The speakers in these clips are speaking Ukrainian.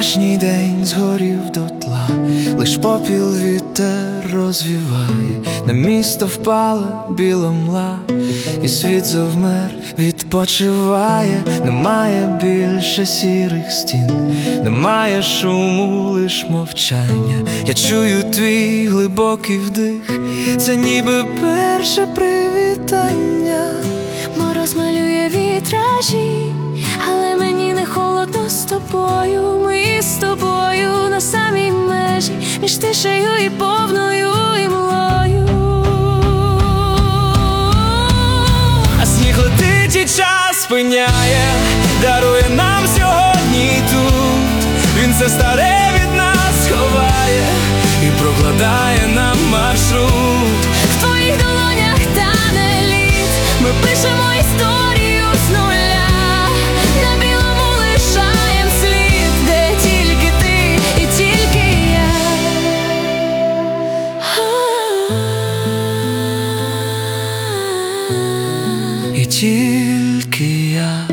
Вчорашній день згорів дотла, лиш попіл вітер розвіває, на місто впала біла мла, і світ завмер, відпочиває. Немає більше сірих стін, немає шуму, лиш мовчання. Я чую твій глибокий вдих, це ніби перше привітання. Мороз малює вітражі, але мені не холодно з тобою. Ми з тобою на самій межі, між тишею і повною імлою. А сніг летить і час спиняє, дарує нам сьогодні і тут. Він все старе від нас ховає і прокладає нам маршрут. В твоїх долонях тане лід, ми пишемо історію з нуля. На білому лишаєм слід, де тільки ти і тільки я. І тільки я.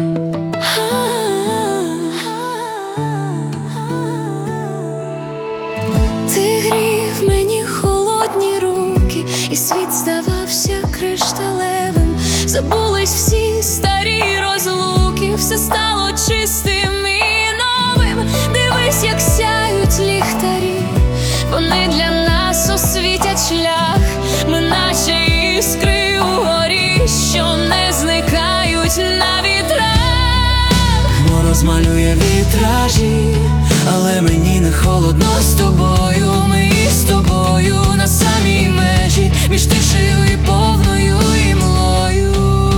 Ти грів мені холодні руки, і світ здавався кришталевим. Забулись всі старі розлуки, все стало чистим і новим. Дивись, як сяють ліхтарі, вони для нас освітять шлях. Ми наче іскри угорі, що не зникають на вітрах. Мороз малює вітражі, але мені не холодно з тобою. Ми з тобою на самій межі, між тишею і повною імлою.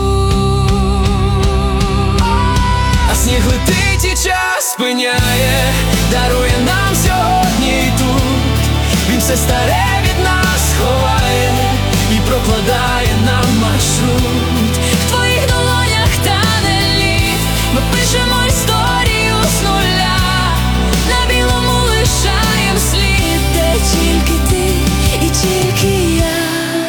А сніг летить і час спиняє, дарує нам сьогодні і тут. Він все старе від нас ховає і прокладає нам маршрут. В твоїх долонях тане лід, ми пишемо історію з нуля. На білому лишаєм слід, де тільки ти і тільки я.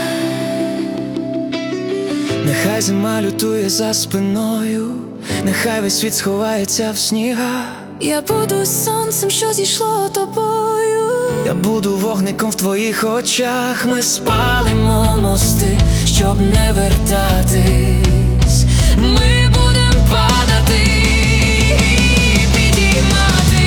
Нехай зима лютує за спиною, нехай весь світ сховається в снігах. Я буду сонцем, що зійшло тобою. Я буду вогником в твоїх очах. Ми Палимо мости, щоб не вертатись. Ми будем падати і підіймати.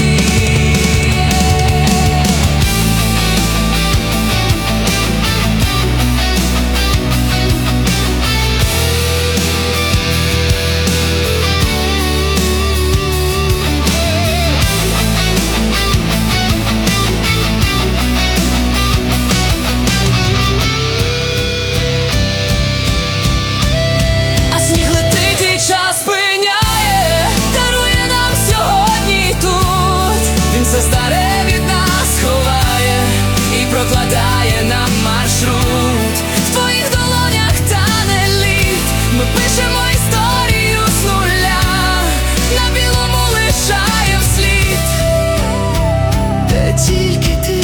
А сніг летить і час спиняє, дарує нам сьогодні і тут. Він все старе від нас ховає і прокладає нам маршрут. В твоїх долонях тане лід, ми пишемо історію з нуля. На білому лишаєм слід, де тільки ти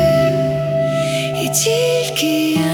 і тільки я.